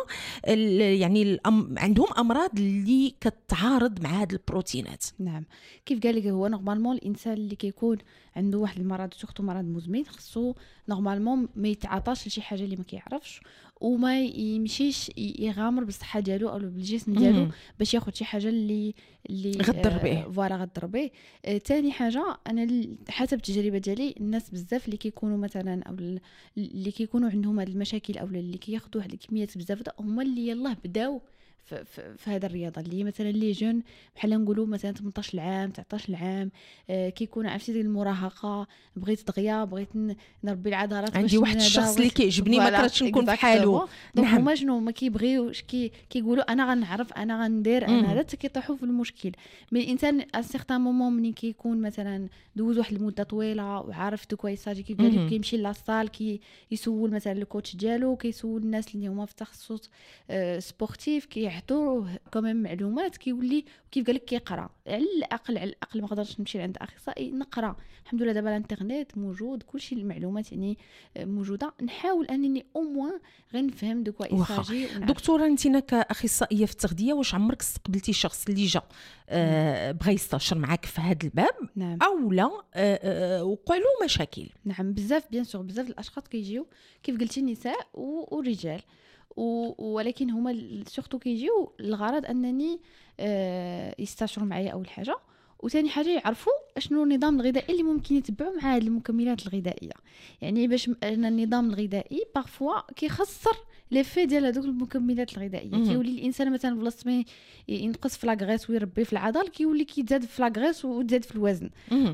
يعني عندهم امراض اللي كتعارض مع هذه البروتينات. نعم، كيف قال لك هو نورمالمون الانسان اللي كيكون عنده واحد المرض سورتو مرض مزمن خصو نورمالمون ما يتعاطاش لشي حاجه اللي ما كيعرفش، وما يمشيش يغامر بالصحه ديالو او بالجسم ديالو باش ياخذ شي حاجه اللي اللي غدر به فوالا غدر به. ثاني حاجه انا حسب التجربه ديالي الناس بزاف اللي كيكونوا مثلا او اللي كيكونوا عندهم هذه المشاكل او اللي كياخذوا واحد الكميات بزاف هما اللي يلاه بداو في, في, في هذا الرياضه اللي مثلا لي جون بحال نقولوا مثلا ثمنطاش عام تسعطاش عام، آه كيكون عرفتي ديال المراهقه، بغيت دغيا بغيت نربي العضلات، عندي واحد الشخص اللي كيعجبني ما كرهتش نكون في حاله. دونك هما شنو ما كيبغيوش كي كيقولوا انا غنعرف انا غندير انا هذا، كيطيحوا في المشكل. مي الانسان ا سيغتان مومون ملي كيكون مثلا دوز واحد المده طويله وعارف دو كويساجي كيف قال لك كيمشي لاصال كي يسول مثلا الكوتش ديالو، كيسول الناس اللي هما في تخصص آه سبورتيف كي يعطوه كمان معلومات، كيولي كيف قال لك كيقرا على الاقل على الاقل ما قدرتش نمشي عند اخصائي نقرا. الحمد لله دابا الانترنت موجود كلشي المعلومات يعني موجوده، نحاول انني او موان غير نفهم دو كوا يساجي. دكتوره انت كاخصائيه في التغذيه واش عمرك استقبلتي شخص اللي جا آه بغى يستشر معك في هذا الباب؟ نعم. او لا آه آه وقعوا له مشاكل؟ نعم بزاف بيان سور، بزاف الاشخاص كيجيو كيف قلتي نساء ورجال، ولكن هما سورتو كيجيو الغرض انني آه يستشروا معايا اول حاجه، وثاني حاجه يعرفوا اشنو النظام الغذائي اللي ممكن يتبعوا مع هذه المكملات الغذائيه. يعني باش ان النظام الغذائي بارفوا كيخسر لي في ديال هذوك المكملات الغذائيه، كيولي الانسان مثلا بلاصه ما ينقص في لاغريس ويربي في العضل كيولي كيتزاد في لاغريس وتزاد في الوزن.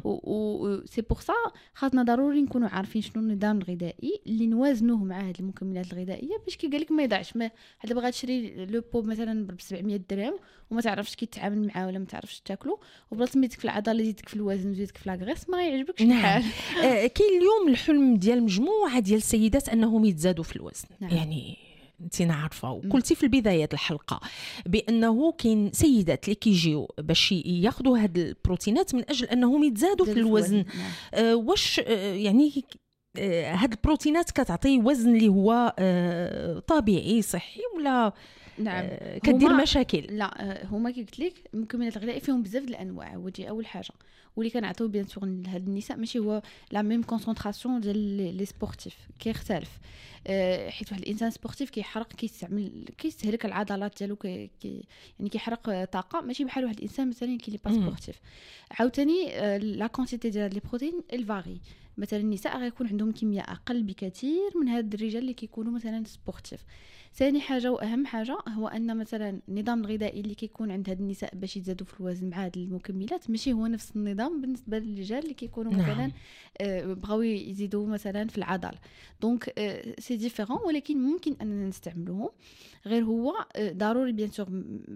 و سي بور سا خاصنا ضروري نكونوا عارفين شنو النظام الغذائي اللي نوازنوه مع هذه المكملات الغذائيه باش كي قالك ما يضيعش. ما حدا بغا تشري لو بو مثلا ب سبعمية درهم وما تعرفش كي تتعامل معاه ولا ما تعرفش تاكلو، وبلاصه ما يزيدك في العضله يزيدك في الوزن ويزيدك في لاغريس ما يعجبكش الحال. آه كاين اليوم الحلم ديال مجموعه ديال السيدات انهم يتزادوا في الوزن. نعم. يعني انتينا عارفه وقلتي في البدايه الحلقه بانه كاين سيدات اللي كيجيو باش ياخذوا هاد البروتينات من اجل انهم يتزادوا في الوزن. نعم. آه واش آه يعني آه هاد البروتينات كتعطي وزن اللي هو آه طبيعي صحي ولا نعم آه كدير مشاكل؟ لا هما كي قلت لك المكملات الغذائيه فيهم بزاف د الانواع، ودي اول حاجه واللي كنعطيو بيان سور لهاد النساء ماشي هو لا ميم كونسونطراسيون ديال لي سبورتيف، كيختلف. أه حيت واحد الانسان سبورتيف كيحرق كيستعمل كيستهلك العضلات ديالو كي يعني كيحرق طاقه، ماشي بحال واحد الانسان مثلا كي لي با سبورتيف. عاوتاني أه لا كونتيتي ديال لي بروتين الفاري، مثلا النساء غيكون عندهم كميه اقل بكثير من هاد الرجال اللي كيكونوا مثلا سبورتيف. ثاني حاجه واهم حاجه هو ان مثلا النظام الغذائي اللي كيكون عند هاد النساء باش يزادوا في الوزن مع هاد المكملات ماشي هو نفس النظام بالنسبه للرجال اللي كيكونوا مثلا نعم. آه بغاو يزيدوا مثلا في العضل. دونك آه سي ديفيرون، ولكن ممكن اننا نستعملوهم، غير هو آه ضروري بيان سور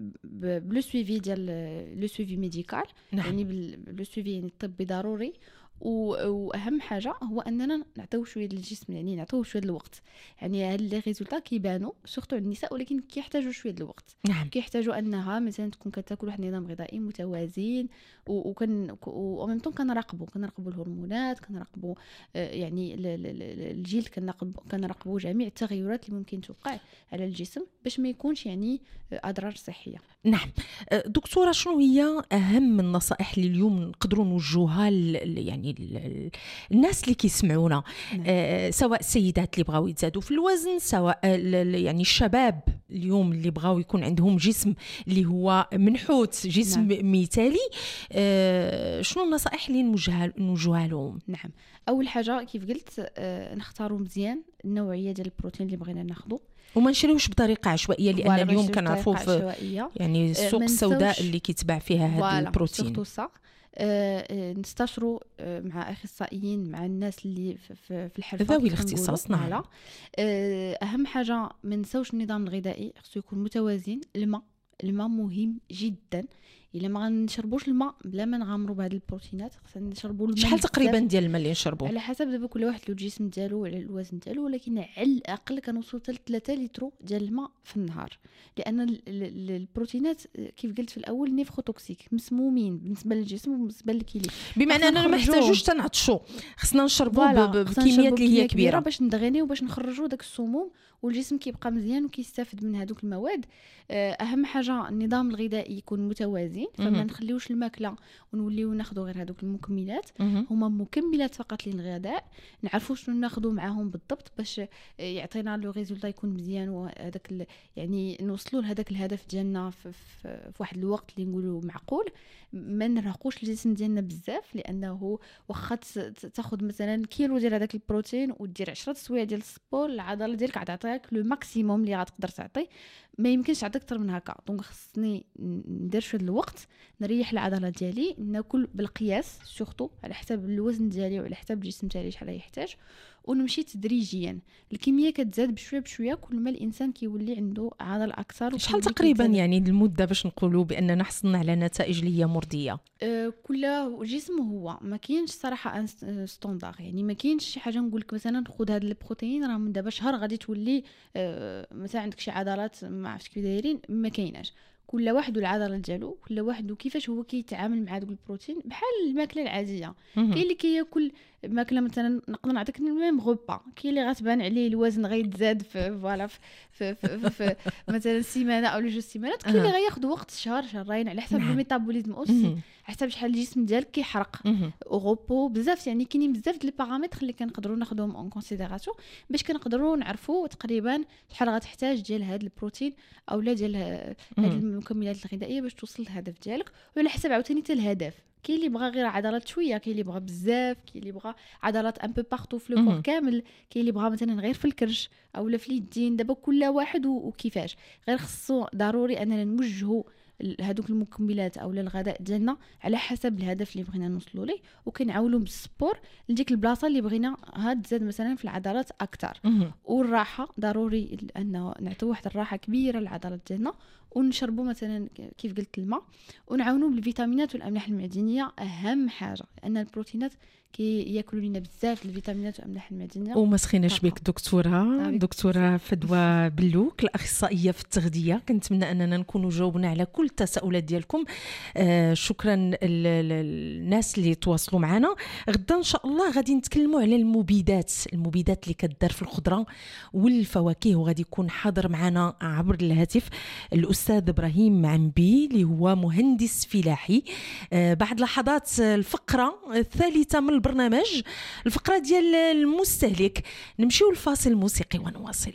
بلو سويفي ديال لو سويفي ميديكال. نعم. يعني بلو سويفي يعني الطبي ضروري، واهم حاجه هو اننا نعطيو شويه للجسم، يعني نعطيو شويه الوقت. يعني هاد لي ريزولطا كيبانوا سورتو عند النساء ولكن كيحتاجوا شويه الوقت. نعم. كيحتاجوا انها مثلا تكون كتاكل واحد النظام غذائي متوازن، وكن او ميم طون كنراقبوا كنراقبوا الهرمونات، كنراقبوا يعني الجلد، كنراقبوا كنراقبوا جميع التغيرات اللي ممكن توقع على الجسم باش ما يكونش يعني اضرار صحيه. نعم. دكتوره شنو هي اهم النصائح اللي اليوم نقدروا نوجهوها يعني يعني الناس اللي كيسمعونا آه سواء السيدات اللي بغاو يتزادوا في الوزن، سواء يعني الشباب اليوم اللي بغاو يكون عندهم جسم اللي هو منحوت، جسم نعم. مثالي، آه شنو النصائح اللي نوجهها لهم؟ نعم، اول حاجه كيف قلت آه نختاروا مزيان النوعيه ديال البروتين اللي بغينا ناخذه، وما نشريوش بطريقه عشوائيه، لان اليوم كنعرفوا في يعني السوق السوداء اللي كيتباع فيها هذا البروتين. أه نستشروا مع اخصائيين، مع الناس اللي في الحرفه ذوي الاختصاص. نعم. أه اهم حاجه ما نساوش النظام الغذائي خصو يكون متوازن. الماء الماء مهم جدا، الا ما غنشربوش الماء بلا ما نغامروا بهذه البروتينات خصنا نشربوا الماء. شحال تقريبا ديال الماء اللي نشربوه؟ على حسب دابا كل واحد له الجسم ديالو وعلى الوزن ديالو، ولكن على الاقل كنوصلوا حتى ثلاثة لتر ديال الماء في النهار، لان البروتينات كيف قلت في الاول نيفروتوكسيك، مسمومين بالنسبه للجسم وبالنسبه للكلى، بمعنى اننا ما محتاجوش حتى نعطشوا، خصنا نشربوا بكميات اللي هي كبيره باش ندغنيو باش نخرجوا داك السموم، والجسم كيبقى مزيان وكيستافد من هذوك المواد. اهم حاجه النظام الغذائي يكون متوازن، فما نخليوش الماكله ونوليو ناخذوا غير هذوك المكملات، هما مكملات فقط للغذاء، نعرفوا شنو ناخذوا معاهم بالضبط باش يعطينا لو ريزولتا يكون مزيان، وهذاك يعني نوصلوا لهذاك الهدف ديالنا في, في, في واحد الوقت اللي نقولوا معقول. ما نرهقوش الجسم ديالنا بزاف، لانه واخا تاخذ مثلا كيلو ديال هذاك البروتين ودير عشرة سوايع ديال السبور، العضله ديالك غتعطيك لو ماكسيموم اللي غتقدر تعطي، ما يمكنش تعطيك اكثر من هكا. دونك خصني ندير في هذا الوقت نريح العضله ديالي، ناكل بالقياس سورتو على حسب الوزن ديالي وعلى حسب الجسم ديالي شحال يحتاج، ونمشي تدريجيا. الكميه كتزاد بشويه بشويه كل ما الانسان كيولي عنده عضل اكثر. شحال تقريبا يعني المده باش نقولوا باننا حصلنا على نتائج اللي هي مرضيه؟ أه كل جسم هو ما كاينش صراحه ستاندار، يعني ما كاينش شي حاجه نقول لك مثلا خذ هذا البروتين راه من دابا شهر غادي تولي أه مثلا عندك شي عضلات ما عرفتش كيف دايرين، ما كايناش. كل واحد والعضله ديالو، كل واحد وكيفاش هو كيتعامل مع داك البروتين، بحال الماكله العاديه. كاين اللي كياكل ماكله مثلا نقدر نعطيك الميم غوبا، كاين اللي غتبان عليه الوزن غيتزاد في فوالا في, في, في, في مثلا سيمانه او جوج سيمانات، كاين اللي غياخذ وقت شهر شهرين على حسب الميتابوليزم اوسي، على حسب شحال الجسم ديالك كيحرق اوروبو بزاف. يعني كاينين بزاف ديال البارامتر اللي كنقدروا ناخذهم اون كونسيديراسيون باش كنقدروا نعرفوا تقريبا شحال غتحتاج ديال هذا البروتين اولا ديال هذه المكملات الغذائيه باش توصل للهدف ديالك، وعلى حسب عاوتاني حتى الهدف. كاين اللي بغى غير عضلات شويه، كاين اللي بغى بزاف، كاين اللي بغى عضلات ان بو بارتو في الكور كامل، كاين اللي بغى مثلا غير في الكرش اولا في اليدين. دابا كل واحد وكيفاش، غير خصو ضروري اننا نوجهوا هذوك المكملات اولا الغذاء ديالنا على حسب الهدف اللي بغينا نوصلوا ليه، وكنعاولوا بالسبور لديك البلاصه اللي بغينا هاد تزاد مثلا في العضلات اكثر. والراحه ضروري انه نعطيو واحد الراحه كبيره للعضلات ديالنا، ونشربوا مثلا كيف قلت الماء، ونعاونوا بالفيتامينات والاملاح المعدنيه اهم حاجه، لان البروتينات كي ياكلوا لنا بزاف الفيتامينات والاملاح المعدنيه. وما سخيناش بك دكتوره دكتوره فدوى بلوك، الاخصائيه في التغذيه. كنتمنى اننا نكونوا جاوبنا على كل التساؤلات ديالكم. آه شكرا للناس اللي تواصلوا معنا. غدا ان شاء الله غادي نتكلموا على المبيدات المبيدات اللي كدار في الخضره والفواكه، وغادي يكون حاضر معنا عبر الهاتف الاستاذ ابراهيم عنبي اللي هو مهندس فلاحي. آه بعد لحظات الفقره الثالثه من البرنامج، الفقرة ديال المستهلك. نمشيو الفاصل موسيقي ونواصل.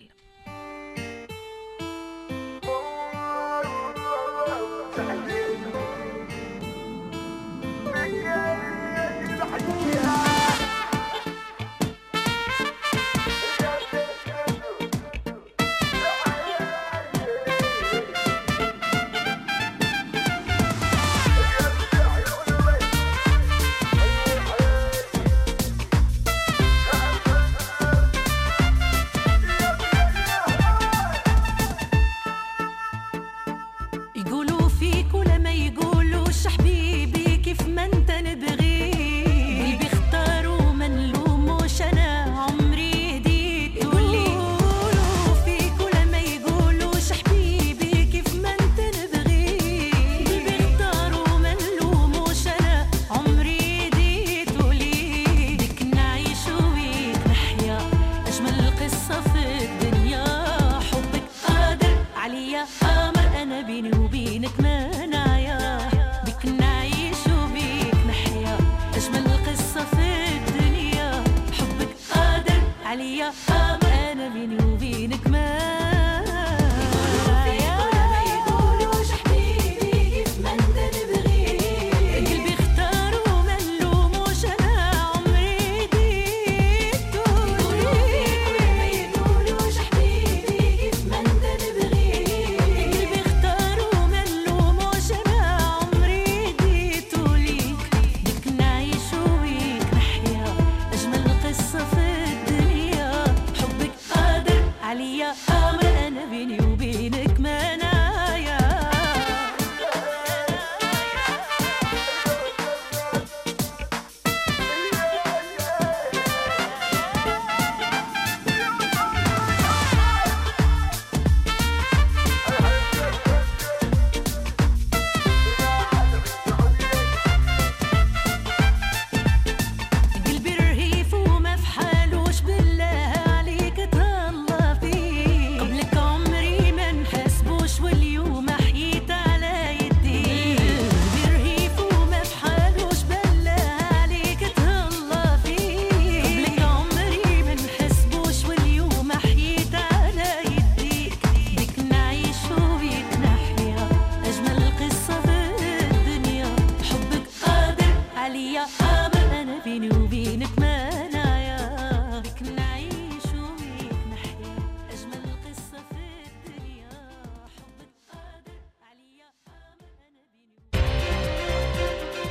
قمر أنا بيني وبينك منايا.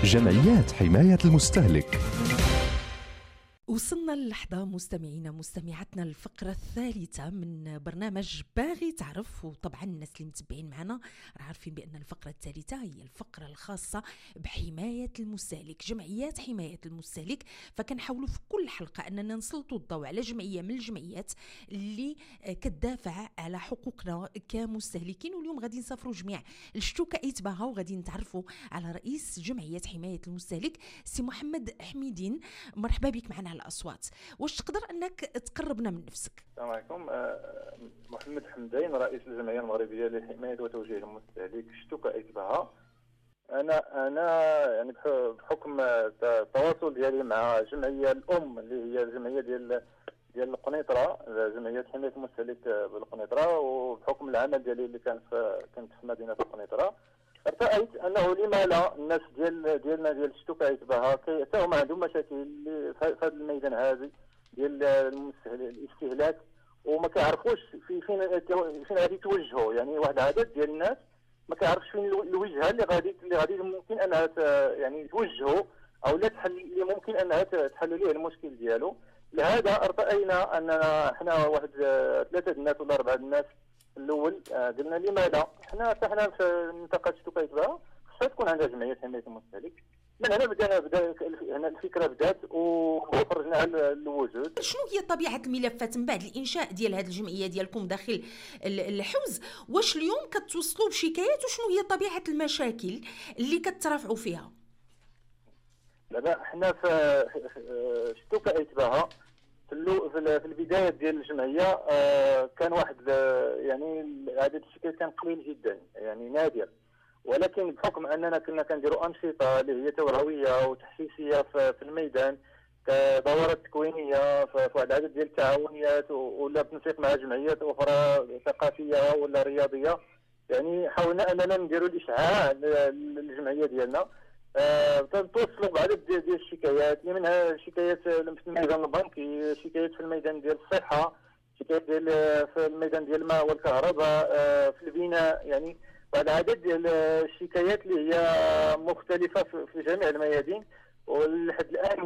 جمعيات حماية المستهلك. وصلنا للحظة مستمعينا مستمعاتنا الفقرة الثالثة من برنامج باغي تعرف. وطبعا الناس اللي متبعين معنا راه عارفين بأن الفقرة الثالثة هي الفقرة الخاصة بحماية المستهلك، جمعيات حماية المستهلك. فكنحاولوا في كل حلقة أننا نسلطوا الضوء على جمعية من الجمعيات اللي كتدافع على حقوقنا كمستهلكين. واليوم غادي نسافروا جميع لشتوكة ايتباها وغادي نتعرفوا على رئيس جمعية حماية المستهلك سي محمد حميدين. مرحبا بك معنا على الأصوات. واش تقدر أنك تقربنا من نفسك؟ السلام عليكم. محمد حمدين، رئيس الجمعية المغربية لحماية وتوجيه المستهلك شتوكة ايتباها. انا انا يعني بحكم التواصل ديالي مع الجمعيه الام اللي هي الجمعيه ديال ديال القنيطره، جمعيه حمايه المستهلك بالقنيطره، وبحكم العمل ديالي اللي كان في كنت في مدينه القنيطره، ارتأيت انه لما لا الناس ديال ديالنا ديال شتوكة ايتباها حتى هما عندهم مشاكل في هذا الميدان هذا ديال الاستهلاك، وما كيعرفوش في فين فين غادي يتوجهوا. يعني واحد العدد ديال الناس ما كيعرفش فين الوجهه اللي غادي اللي غادي ممكن انها يعني توجهوا او لا تحل اللي ممكن انها تحل ليه المشكل ديالو. لهذا ارتأينا اننا حنا واحد ثلاثه الناس ولا اربعه الناس الاول قلنا لماذا حنا حتى حنا في منطقه شتوكة ايتباها خصها تكون عندها جمعيه حمايه المستهلك. من هنا بدأنا بدا هنا الفكره بدات وخرجنا على الوجود. شنو هي طبيعه الملفات من بعد الانشاء ديال هذه الجمعيه ديالكم داخل الحوز؟ واش اليوم كتوصلوا بشكايات وشنو هي طبيعه المشاكل اللي كترافعوا فيها؟ دابا حنا في شتوكة ايتباها في البدايه ديال الجمعيه كان واحد يعني عدد الشكايات كان قليل جدا، يعني نادر، ولكن بحكم اننا كنا كنديروا انشطه اللي هي توعويه وتحسيسيه في الميدان كدورات تكوينيه في واحد العدد ديال التعاونيات ولا بتنسيق مع جمعيات اخرى ثقافيه ولا رياضيه، يعني حاولنا اننا نديروا الاشعاع للجمعيه ديالنا. تنتوصلوا بعدد ديال الشكايات اللي منها شكايات في الميدان البنكي، شكايات في الميدان ديال الصحه، شكايات ديال في الميدان ديال الماء والكهرباء، في البناء، يعني بعد عدد ديال الشكايات اللي هي مختلفه في جميع الميادين. ولحد الان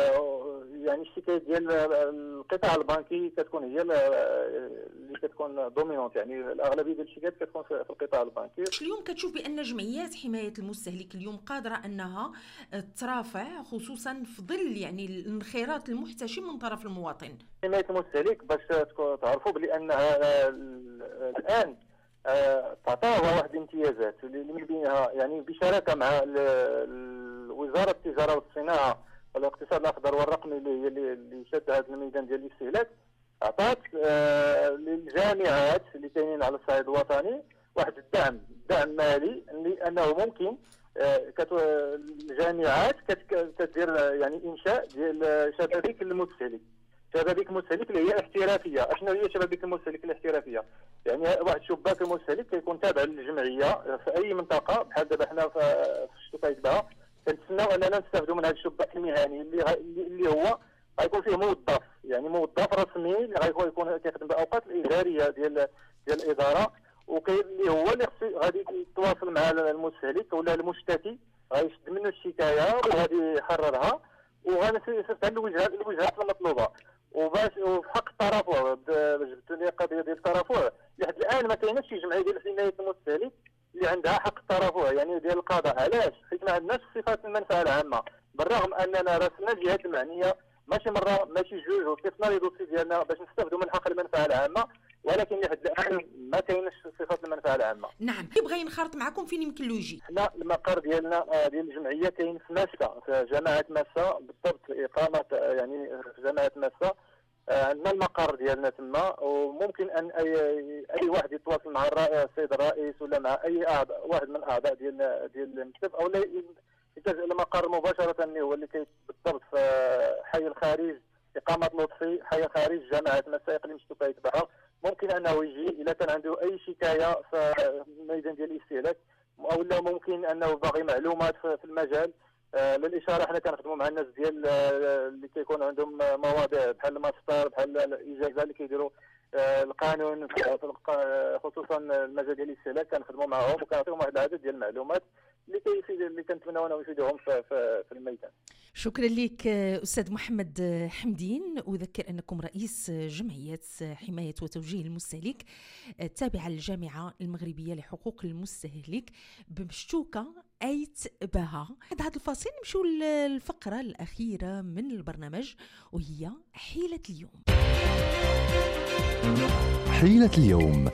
يعني الشكايات ديال القطاع البنكي كتكون هي اللي كتكون دومينونت، يعني الاغلبيه ديال الشكايات كتكون في القطاع البنكي. اليوم كتشوف بان جمعيات حمايه المستهلك اليوم قادره انها ترافع خصوصا في ظل يعني الانخراط المحتشم من طرف المواطن. حمايه المستهلك باش تعرفوا بلي انها الان تعطاها واحد الامتيازات اللي من بينها يعني بشراكه مع وزاره التجاره والصناعه والاقتصاد الاخضر والرقمي اللي اللي شد هذا الميدان ديال الاستهلاك، عطات آه للجامعات اللي كاينين على الصعيد الوطني واحد الدعم دعم مالي لانه ممكن آه الجامعات كتدير يعني انشاء ديال شبابيك المستهلك. شبابيك المستهلك اللي هي احترافيه. شنو هي شبابيك المستهلك الاحترافيه؟ يعني واحد شباك المستهلك كيكون تابع للجمعيه في اي منطقه، بحال دابا حنا في شتوكة ايتباها كنتسناو اننا نستافدوا من هذا الشباك المهني اللي اللي هو غيكون فيه موظف، يعني موظف رسمي اللي غيكون كيخدم باوقات الاداريه ديال ديال الاداره، وكاين اللي هو اللي غادي يتواصل مع المستهلك ولا المشتكي، غيشد منه الشكايه وغادي يحررها وغنصيفط الوجهات الوجهات المطلوبه. وباش وفي حق الترافع باش جبتوا لي قضيه ديال الترافع، لحد الان ما كايناش شي جمعيه ديال حمايه المستهلك اللي عندها حق الترافع يعني ديال القضاء. علاش؟ حيت ما عندناش صفات المنفعه العامه، بالرغم اننا راسلنا الجهات المعنيه ماشي مره ماشي جوج وصيفطنا لي دوسي ديالنا باش نستافدوا من حق المنفعه العامه، ولكن لحد الان ما كايناش صفات المنفعه العامه. نعم، اللي بغى ينخرط معكم فين يمكن له يجي؟ حنا المقر ديالنا ديال الجمعيه كاين في ماسة، في جماعه ماسة بالضبط، اقامه يعني في جماعه ماسة. عندنا المقر ديالنا تما، وممكن ان اي اي واحد يتواصل مع السيد الرئيس ولا مع اي اعضاء واحد من الاعضاء ديال ديال المكتب، او يتجه المقر مباشره اللي هو اللي كاين بالضبط في حي الخارج، اقامه لطفي، حي الخارج، جامعه ماسة، اقليم شتوكة ايتباها. ممكن انه يجي اذا كان عنده اي شكايه في الميدان ديال الاستهلاك، او لا ممكن انه باغي معلومات في المجال. آه للاشاره حنا كنخدموا مع الناس ديال آه اللي كيكون عندهم مواضيع بحال الماستر، بحال الاجازه اللي كيديروا آه القانون، خصوصا المجال ديال الاستهلاك، كنخدموا معهم وكنعطيهم واحد العدد ديال المعلومات اللي كيفيد اللي كنتمناو انهم يفيدوهم في, في, في الميدان. شكرا لك أستاذ محمد حمدين. أذكر أنكم رئيس جمعية حماية وتوجيه المستهلك التابعة للجامعة المغربية لحقوق المستهلك بمشتوكة أيت بها. بعد هذا الفاصل نمشوا للفقرة الأخيرة من البرنامج وهي حيلة اليوم. حيلة اليوم.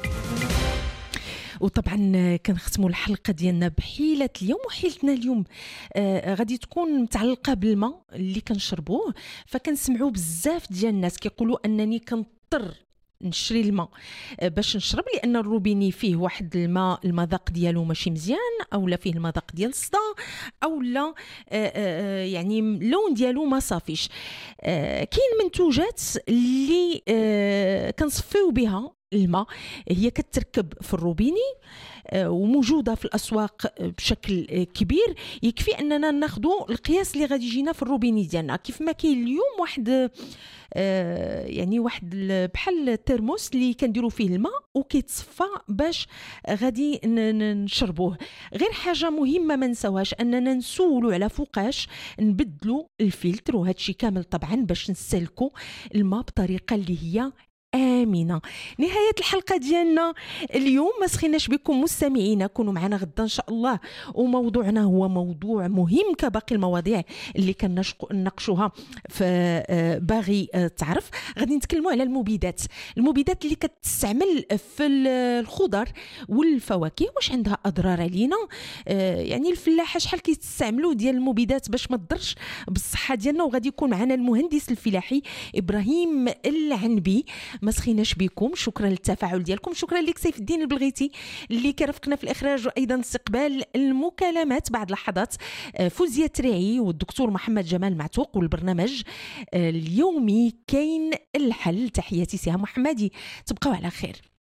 وطبعا كنختموا الحلقه ديالنا بحيله اليوم. وحيلتنا اليوم آه غادي تكون متعلقه بالماء اللي كنشربوه. فكنسمعوا بزاف ديال الناس كيقولوا انني كنضطر نشري الماء باش نشرب لان الروبيني فيه واحد الماء المذاق ديالو ماشي مزيان او لا فيه المذاق ديال الصدى او لا يعني اللون ديالو ما صافيش. كاين منتوجات اللي كنصفيو بها الماء هي كتركب في الروبيني وموجوده في الاسواق بشكل كبير. يكفي اننا ناخذوا القياس اللي غادي يجينا في الروبيني ديالنا. كيف ما كاين اليوم واحد يعني واحد بحال الترموس اللي كنديروا فيه الماء وكيتصفى باش غادي نشربوه. غير حاجه مهمه ما نساوهاش اننا نسولوا على فوقاش نبدلوا الفلتر. وهذا الشيء كامل طبعا باش نسلكوا الماء بطريقه اللي هي آمنة. نهاية الحلقة ديالنا اليوم. ما سخيناش بكم مستمعينا. كونوا معنا غدا إن شاء الله. وموضوعنا هو موضوع مهم كباقي المواضيع اللي كنناقشوها في باغي تعرف. غادي نتكلموا على المبيدات. المبيدات اللي كتستعمل في الخضر والفواكه واش عندها أضرار علينا. يعني الفلاحة شحال كيستعملوا ديال المبيدات باش ما تضرش بالصحة ديالنا. وغادي يكون معنا المهندس الفلاحي إبراهيم العنبي. ما سخيناش بكم. شكرا للتفاعل ديالكم. شكرا لك سيف الدين البلغيتي اللي كرفقنا في الاخراج وايضا استقبال المكالمات. بعد لحظات فوزية تريعي والدكتور محمد جمال معتوق والبرنامج اليومي كاين الحل. تحياتي سهام محمدي. تبقوا على خير.